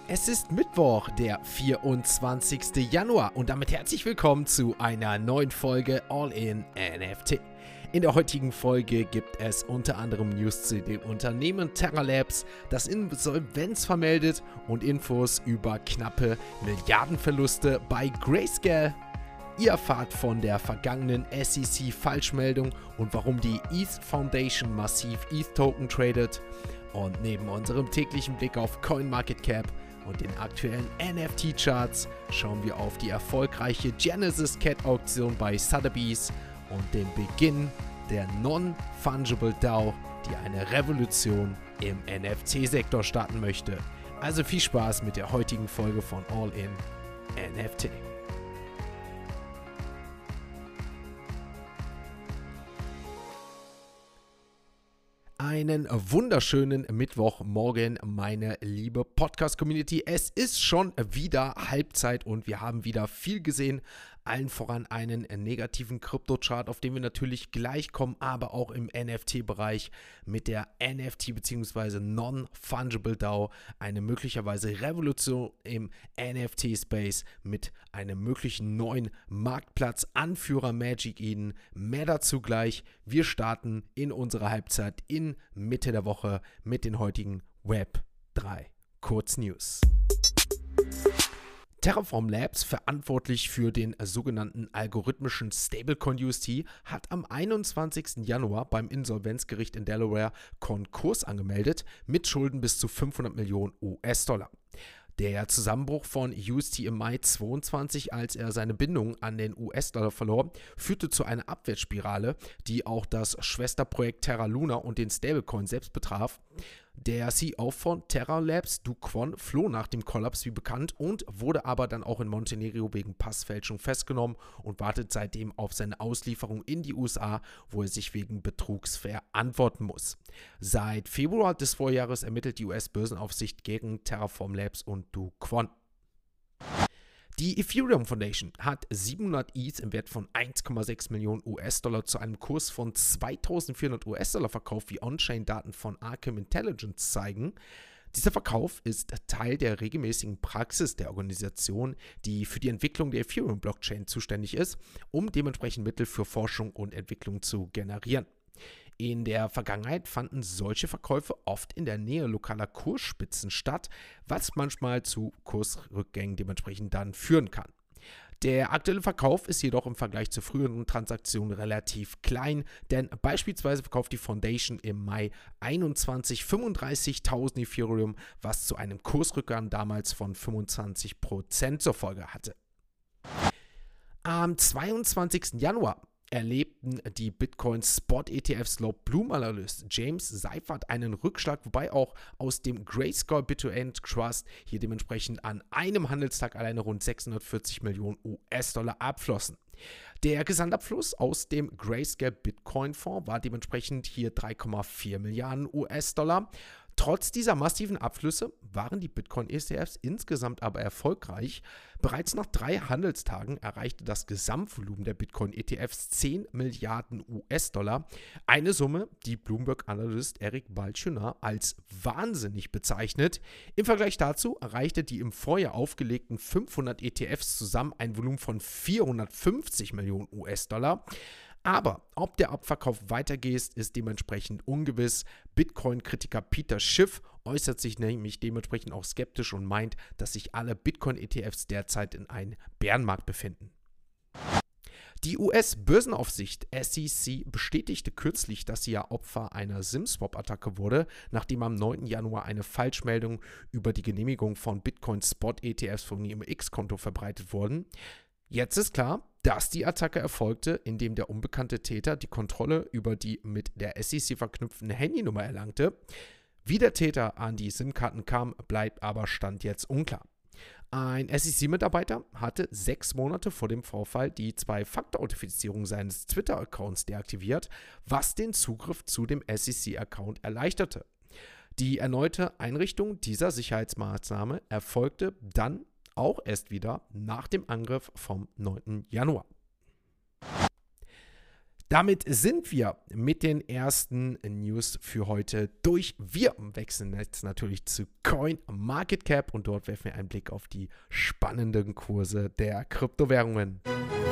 Es ist Mittwoch, der 24. Januar und damit herzlich willkommen zu einer neuen Folge All in NFT. In der heutigen Folge gibt es unter anderem News zu dem Unternehmen Terra Labs, das Insolvenz vermeldet und Infos über knappe Milliardenverluste bei Grayscale. Ihr erfahrt von der vergangenen SEC-Falschmeldung und warum die ETH Foundation massiv ETH-Token tradet. Und neben unserem täglichen Blick auf CoinMarketCap und den aktuellen NFT-Charts schauen wir auf die erfolgreiche Genesis Cat-Auktion bei Sotheby's und den Beginn der Non-Fungible DAO, die eine Revolution im NFT-Sektor starten möchte. Also viel Spaß mit der heutigen Folge von All in NFT. Einen wunderschönen Mittwochmorgen, meine liebe Podcast-Community. Es ist schon wieder Halbzeit und wir haben wieder viel gesehen. Allen voran einen negativen Krypto-Chart, auf den wir natürlich gleich kommen, aber auch im NFT-Bereich mit der NFT bzw. Non-Fungible DAO eine möglicherweise Revolution im NFT-Space mit einem möglichen neuen Marktplatz, Anführer Magic Eden. Mehr dazu gleich. Wir starten in unserer Halbzeit in Mitte der Woche mit den heutigen Web 3 Kurznews. Terraform Labs, verantwortlich für den sogenannten algorithmischen Stablecoin UST, hat am 21. Januar beim Insolvenzgericht in Delaware Konkurs angemeldet mit Schulden bis zu 500 Millionen US-Dollar. Der Zusammenbruch von UST im Mai 2022, als er seine Bindung an den US-Dollar verlor, führte zu einer Abwärtsspirale, die auch das Schwesterprojekt Terra Luna und den Stablecoin selbst betraf. Der CEO von Terra Labs, Do Kwon, floh nach dem Kollaps wie bekannt und wurde aber dann auch in Montenegro wegen Passfälschung festgenommen und wartet seitdem auf seine Auslieferung in die USA, wo er sich wegen Betrugs verantworten muss. Seit Februar des Vorjahres ermittelt die US-Börsenaufsicht gegen Terraform Labs und Do Kwon. Die Ethereum Foundation hat 700 ETH im Wert von 1,6 Millionen US-Dollar zu einem Kurs von 2400 US-Dollar verkauft, wie On-Chain-Daten von Arkham Intelligence zeigen. Dieser Verkauf ist Teil der regelmäßigen Praxis der Organisation, die für die Entwicklung der Ethereum-Blockchain zuständig ist, um dementsprechend Mittel für Forschung und Entwicklung zu generieren. In der Vergangenheit fanden solche Verkäufe oft in der Nähe lokaler Kursspitzen statt, was manchmal zu Kursrückgängen dementsprechend dann führen kann. Der aktuelle Verkauf ist jedoch im Vergleich zu früheren Transaktionen relativ klein, denn beispielsweise verkauft die Foundation im Mai 21 35.000 Ethereum, was zu einem Kursrückgang damals von 25% zur Folge hatte. Am 22. Januar erlebten die Bitcoin-Spot-ETFs laut Bloom-Analyst James Seifert einen Rückschlag, wobei auch aus dem Grayscale Bit-to-End Trust hier dementsprechend an einem Handelstag alleine rund 640 Millionen US-Dollar abflossen. Der Gesamtabfluss aus dem Grayscale Bitcoin-Fonds war dementsprechend hier 3,4 Milliarden US-Dollar. Trotz dieser massiven Abflüsse waren die Bitcoin-ETFs insgesamt aber erfolgreich. Bereits nach 3 Handelstagen erreichte das Gesamtvolumen der Bitcoin-ETFs 10 Milliarden US-Dollar. Eine Summe, die Bloomberg-Analyst Eric Balchunas als wahnsinnig bezeichnet. Im Vergleich dazu erreichte die im Vorjahr aufgelegten 500 ETFs zusammen ein Volumen von 450 Millionen US-Dollar. Aber ob der Abverkauf weitergeht, ist dementsprechend ungewiss. Bitcoin-Kritiker Peter Schiff äußert sich nämlich dementsprechend auch skeptisch und meint, dass sich alle Bitcoin-ETFs derzeit in einem Bärenmarkt befinden. Die US-Börsenaufsicht SEC bestätigte kürzlich, dass sie ja Opfer einer SimSwap-Attacke wurde, nachdem am 9. Januar eine Falschmeldung über die Genehmigung von Bitcoin-Spot-ETFs von ihrem X-Konto verbreitet wurde. Jetzt ist klar, dass die Attacke erfolgte, indem der unbekannte Täter die Kontrolle über die mit der SEC verknüpften Handynummer erlangte. Wie der Täter an die SIM-Karten kam, bleibt aber Stand jetzt unklar. Ein SEC-Mitarbeiter hatte 6 Monate vor dem Vorfall die 2-Faktor-Authentifizierung seines Twitter-Accounts deaktiviert, was den Zugriff zu dem SEC-Account erleichterte. Die erneute Einrichtung dieser Sicherheitsmaßnahme erfolgte dann auch erst wieder nach dem Angriff vom 9. Januar. Damit sind wir mit den ersten News für heute durch. Wir wechseln jetzt natürlich zu CoinMarketCap und dort werfen wir einen Blick auf die spannenden Kurse der Kryptowährungen.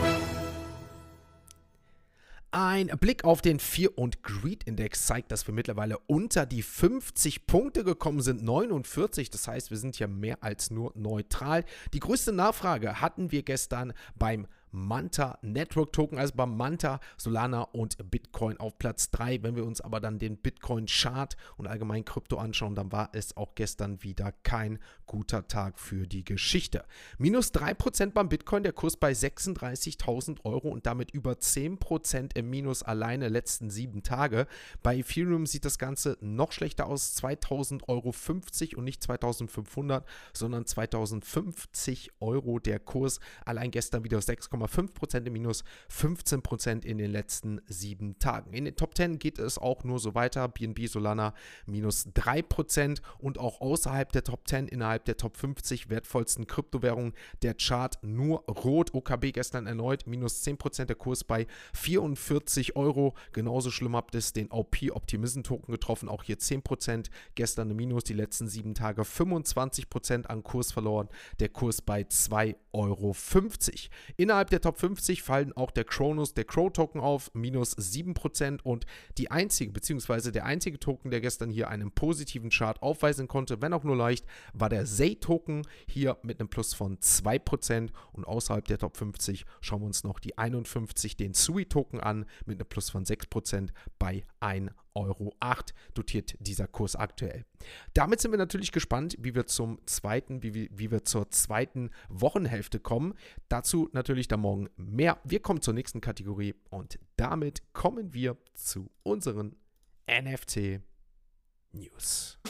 Ein Blick auf den Fear und Greed Index zeigt, dass wir mittlerweile unter die 50 Punkte gekommen sind, 49. Das heißt, wir sind hier mehr als nur neutral. Die größte Nachfrage hatten wir gestern beim Manta Network Token, also beim Manta, Solana und Bitcoin auf Platz 3. Wenn wir uns aber dann den Bitcoin Chart und allgemein Krypto anschauen, dann war es auch gestern wieder kein guter Tag für die Geschichte. Minus 3% beim Bitcoin, der Kurs bei 36.000 Euro und damit über 10% im Minus alleine letzten 7 Tage. Bei Ethereum sieht das Ganze noch schlechter aus, 2.050 Euro und nicht 2.500, sondern 2.050 Euro der Kurs. Allein gestern wieder 6,5% im Minus, 15% in den letzten 7 Tagen. In den Top 10 geht es auch nur so weiter. BNB Solana minus 3% und auch außerhalb der Top 10, innerhalb der Top 50 wertvollsten Kryptowährungen, der Chart nur rot. OKB gestern erneut minus 10%, der Kurs bei 44 Euro. Genauso schlimm habt es den OP Optimism Token getroffen, auch hier 10%. Gestern ein Minus, die letzten 7 Tage 25% an Kurs verloren. Der Kurs bei 2,50 Euro. Innerhalb der Top 50 fallen auch der Cronos, der Crow-Token auf, minus 7% und die einzige, beziehungsweise der einzige Token, der gestern hier einen positiven Chart aufweisen konnte, wenn auch nur leicht, war der Zay-Token, hier mit einem Plus von 2% und außerhalb der Top 50 schauen wir uns noch die 51, den Sui-Token an, mit einem Plus von 6% bei 1,08 Euro dotiert dieser Kurs aktuell. Damit sind wir natürlich gespannt, wie wir zur zweiten Wochenhälfte kommen. Dazu natürlich dann morgen mehr. Wir kommen zur nächsten Kategorie und damit kommen wir zu unseren NFT-News.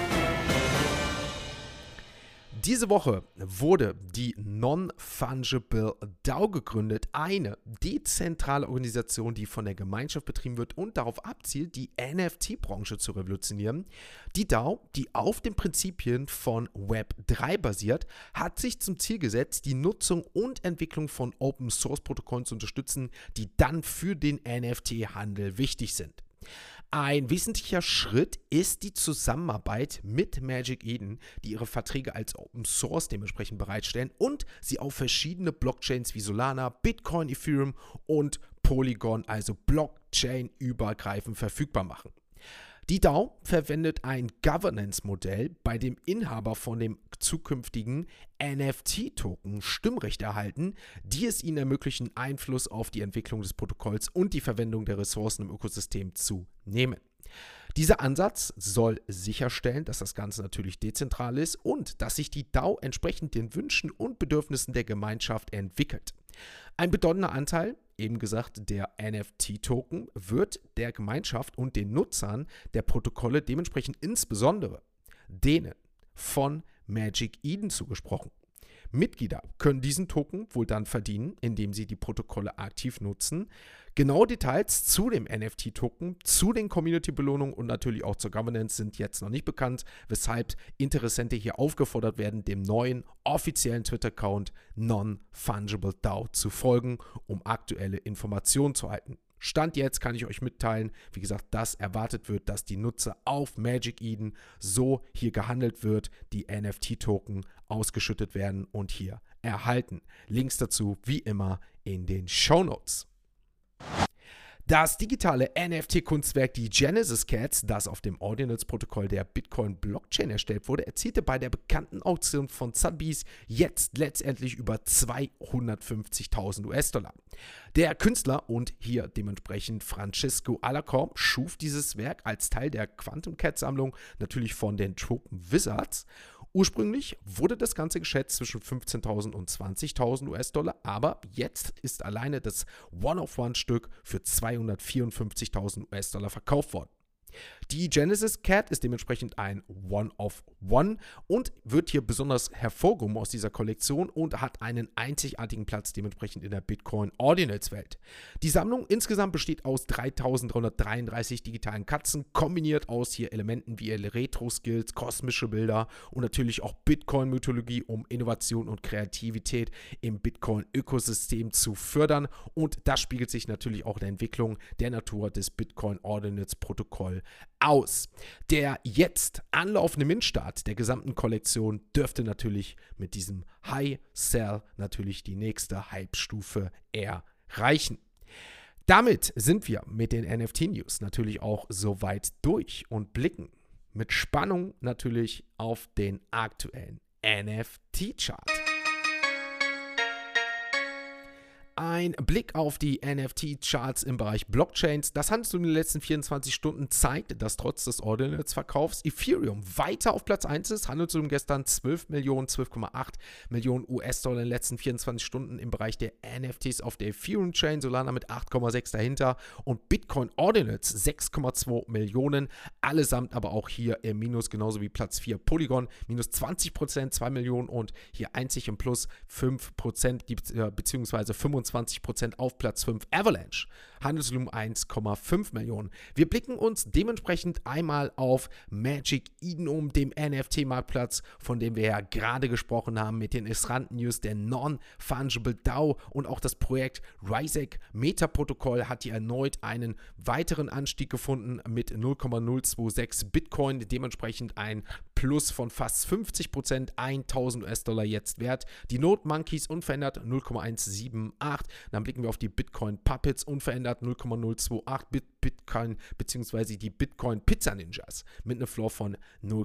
Diese Woche wurde die Non-Fungible DAO gegründet, eine dezentrale Organisation, die von der Gemeinschaft betrieben wird und darauf abzielt, die NFT-Branche zu revolutionieren. Die DAO, die auf den Prinzipien von Web3 basiert, hat sich zum Ziel gesetzt, die Nutzung und Entwicklung von Open-Source-Protokollen zu unterstützen, die dann für den NFT-Handel wichtig sind. Ein wesentlicher Schritt ist die Zusammenarbeit mit Magic Eden, die ihre Verträge als Open Source dementsprechend bereitstellen und sie auf verschiedene Blockchains wie Solana, Bitcoin, Ethereum und Polygon, also Blockchain-übergreifend verfügbar machen. Die DAO verwendet ein Governance-Modell, bei dem Inhaber von dem zukünftigen NFT-Token Stimmrechte erhalten, die es ihnen ermöglichen, Einfluss auf die Entwicklung des Protokolls und die Verwendung der Ressourcen im Ökosystem zu nehmen. Dieser Ansatz soll sicherstellen, dass das Ganze natürlich dezentral ist und dass sich die DAO entsprechend den Wünschen und Bedürfnissen der Gemeinschaft entwickelt. Ein bedeutender Anteil, eben gesagt, der NFT-Token wird der Gemeinschaft und den Nutzern der Protokolle dementsprechend insbesondere denen von Magic Eden zugesprochen. Mitglieder können diesen Token wohl dann verdienen, indem sie die Protokolle aktiv nutzen. Genaue Details zu dem NFT-Token, zu den Community-Belohnungen und natürlich auch zur Governance sind jetzt noch nicht bekannt, weshalb Interessente hier aufgefordert werden, dem neuen offiziellen Twitter-Account Non-Fungible DAO zu folgen, um aktuelle Informationen zu erhalten. Stand jetzt kann ich euch mitteilen, wie gesagt, dass erwartet wird, dass die Nutzer auf Magic Eden so hier gehandelt wird, die NFT-Token ausgeschüttet werden und hier erhalten. Links dazu wie immer in den Shownotes. Das digitale NFT-Kunstwerk, die Genesis Cats, das auf dem Ordinals-Protokoll der Bitcoin-Blockchain erstellt wurde, erzielte bei der bekannten Auktion von Sotheby's jetzt letztendlich über 250.000 US-Dollar. Der Künstler und hier dementsprechend Francisco Alarcon schuf dieses Werk als Teil der Quantum Cat-Sammlung, natürlich von den Tropen Wizards. Ursprünglich wurde das Ganze geschätzt zwischen 15.000 und 20.000 US-Dollar, aber jetzt ist alleine das One-of-One-Stück für 254.000 US-Dollar verkauft worden. Die Genesis Cat ist dementsprechend ein One-of-One und wird hier besonders hervorgehoben aus dieser Kollektion und hat einen einzigartigen Platz dementsprechend in der Bitcoin Ordinals Welt. Die Sammlung insgesamt besteht aus 3333 digitalen Katzen, kombiniert aus hier Elementen wie Retro-Skills, kosmische Bilder und natürlich auch Bitcoin-Mythologie, um Innovation und Kreativität im Bitcoin-Ökosystem zu fördern, und das spiegelt sich natürlich auch in der Entwicklung der Natur des Bitcoin Ordinals Protokoll aus. Der jetzt anlaufende Mintstart der gesamten Kollektion dürfte natürlich mit diesem High Sell natürlich die nächste Hype-Stufe erreichen. Damit sind wir mit den NFT-News natürlich auch soweit durch und blicken mit Spannung natürlich auf den aktuellen NFT-Chart. Ein Blick auf die NFT-Charts im Bereich Blockchains. Das Handelsvolumen in den letzten 24 Stunden zeigt, dass trotz des Ordinals-Verkaufs Ethereum weiter auf Platz 1 ist. Handelsvolumen gestern 12,8 Millionen US-Dollar in den letzten 24 Stunden im Bereich der NFTs auf der Ethereum-Chain. Solana mit 8,6 dahinter und Bitcoin Ordinals 6,2 Millionen. Allesamt aber auch hier im Minus, genauso wie Platz 4 Polygon. Minus 20%, 2 Millionen, und hier einzig im Plus 5%, beziehungsweise 25% auf Platz 5 Avalanche. Handelsvolumen 1,5 Millionen. Wir blicken uns dementsprechend einmal auf Magic Eden dem NFT-Marktplatz, von dem wir ja gerade gesprochen haben, mit den interessanten News der Non-Fungible DAO, und auch das Projekt Risec Meta-Protokoll hat hier erneut einen weiteren Anstieg gefunden mit 0,026 Bitcoin, dementsprechend ein Plus von fast 50%, 1000 US-Dollar jetzt wert. Die Node Monkeys unverändert 0,178. Dann blicken wir auf die Bitcoin Puppets unverändert 0,028 Bitcoin, beziehungsweise die Bitcoin Pizza Ninjas mit einem Floor von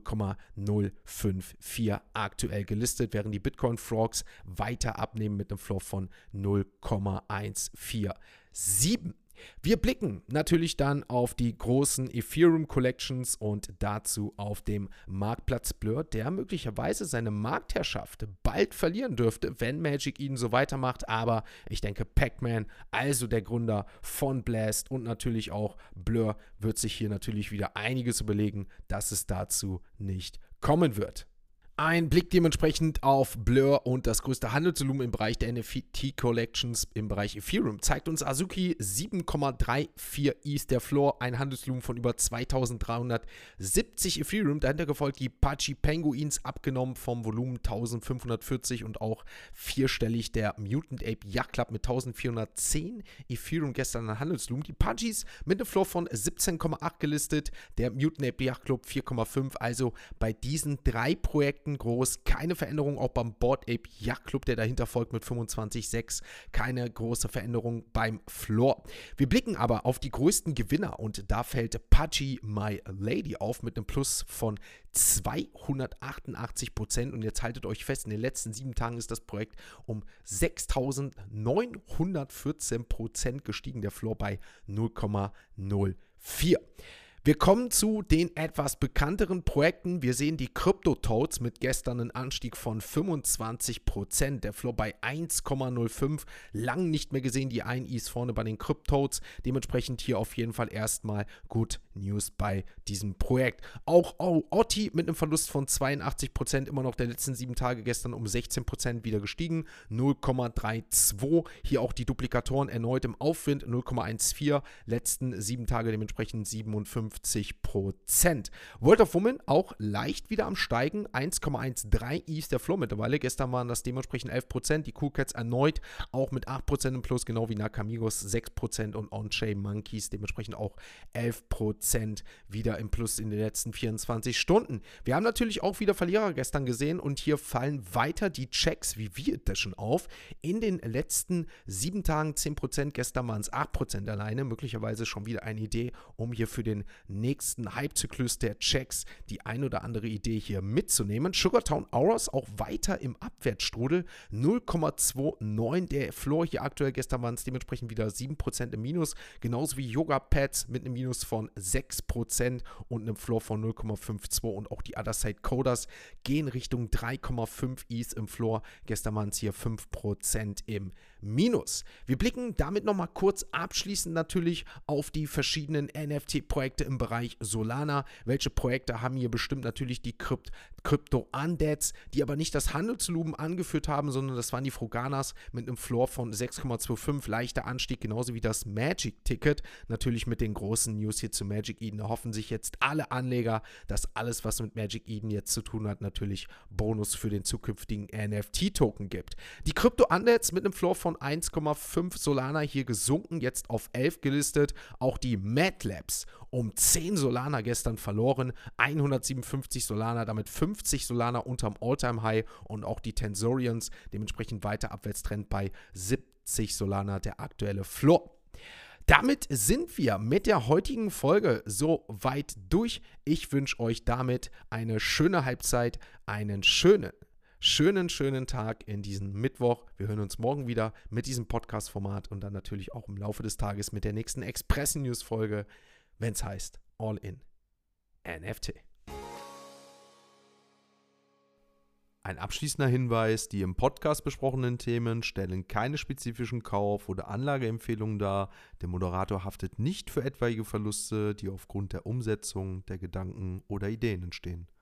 0,054 aktuell gelistet, während die Bitcoin Frogs weiter abnehmen mit einem Floor von 0,147. Wir blicken natürlich dann auf die großen Ethereum Collections und dazu auf dem Marktplatz Blur, der möglicherweise seine Marktherrschaft bald verlieren dürfte, wenn Magic Eden so weitermacht. Aber ich denke, Pac-Man, also der Gründer von Blast und natürlich auch Blur, wird sich hier natürlich wieder einiges überlegen, dass es dazu nicht kommen wird. Ein Blick dementsprechend auf Blur und das größte Handelsvolumen im Bereich der NFT-Collections im Bereich Ethereum zeigt uns Azuki 7,34 ETH der Floor, ein Handelsvolumen von über 2370 Ethereum. Dahinter gefolgt die Pachi Penguins, abgenommen vom Volumen 1540, und auch vierstellig der Mutant Ape Yacht Club mit 1410 Ethereum gestern an Handelsvolumen. Die Pachis mit einem Floor von 17,8 gelistet, der Mutant Ape Yacht Club 4,5. Also bei diesen drei Projekten groß, keine Veränderung, auch beim Bored Ape Yacht Club, der dahinter folgt mit 25,6, keine große Veränderung beim Floor. Wir blicken aber auf die größten Gewinner, und da fällt Pachi My Lady auf mit einem Plus von 288%, und jetzt haltet euch fest, in den letzten 7 Tagen ist das Projekt um 6.914% gestiegen, der Floor bei 0,04. Wir kommen zu den etwas bekannteren Projekten. Wir sehen die Crypto-Toads mit gestern einen Anstieg von 25%. Der Floor bei 1,05. Lang nicht mehr gesehen, die 1 ETH vorne bei den Crypto-Toads. Dementsprechend hier auf jeden Fall erstmal Good News bei diesem Projekt. Auch Otti mit einem Verlust von 82%, immer noch der letzten 7 Tage, gestern um 16% wieder gestiegen. 0,32. Hier auch die Duplikatoren erneut im Aufwind. 0,14. Letzten 7 Tage dementsprechend 57%. World of Women auch leicht wieder am Steigen, 1,13 ETH der Floor mittlerweile. Gestern waren das dementsprechend 11%. Die Cool Cats erneut auch mit 8% im Plus, genau wie Nakamigos 6% und On-Chain Monkeys dementsprechend auch 11% wieder im Plus in den letzten 24 Stunden. Wir haben natürlich auch wieder Verlierer gestern gesehen, und hier fallen weiter die Checks wie wir Edition auf. In den letzten 7 Tagen 10%, gestern waren es 8% alleine. Möglicherweise schon wieder eine Idee, um hier für den nächsten Hype-Zyklus der Checks die ein oder andere Idee hier mitzunehmen. Sugartown Auras auch weiter im Abwärtsstrudel, 0,29 der Floor hier aktuell. Gestern waren es dementsprechend wieder 7% im Minus, genauso wie Yoga Pads mit einem Minus von 6% und einem Floor von 0,52, und auch die Other Side Coders gehen Richtung 3,5 ETH im Floor. Gestern waren es hier 5% im Minus. Wir blicken damit nochmal kurz abschließend natürlich auf die verschiedenen NFT-Projekte im im Bereich Solana. Welche Projekte haben hier bestimmt natürlich die Crypto-Undeads, die aber nicht das Handelsvolumen angeführt haben, sondern das waren die Froganas mit einem Floor von 6,25, leichter Anstieg, genauso wie das Magic-Ticket. Natürlich mit den großen News hier zu Magic Eden erhoffen sich jetzt alle Anleger, dass alles, was mit Magic Eden jetzt zu tun hat, natürlich Bonus für den zukünftigen NFT-Token gibt. Die Crypto-Undeads mit einem Floor von 1,5 Solana hier gesunken, jetzt auf 11 gelistet. Auch die Mad Labs um 10 Solana gestern verloren, 157 Solana, damit 50 Solana unterm All-Time-High und auch die Tensorians dementsprechend weiter Abwärtstrend bei 70 Solana, der aktuelle Floor. Damit sind wir mit der heutigen Folge so weit durch. Ich wünsche euch damit eine schöne Halbzeit, einen schönen Tag in diesem Mittwoch. Wir hören uns morgen wieder mit diesem Podcast-Format und dann natürlich auch im Laufe des Tages mit der nächsten Express-News-Folge, wenn es heißt All in NFT. Ein abschließender Hinweis: Die im Podcast besprochenen Themen stellen keine spezifischen Kauf- oder Anlageempfehlungen dar. Der Moderator haftet nicht für etwaige Verluste, die aufgrund der Umsetzung der Gedanken oder Ideen entstehen.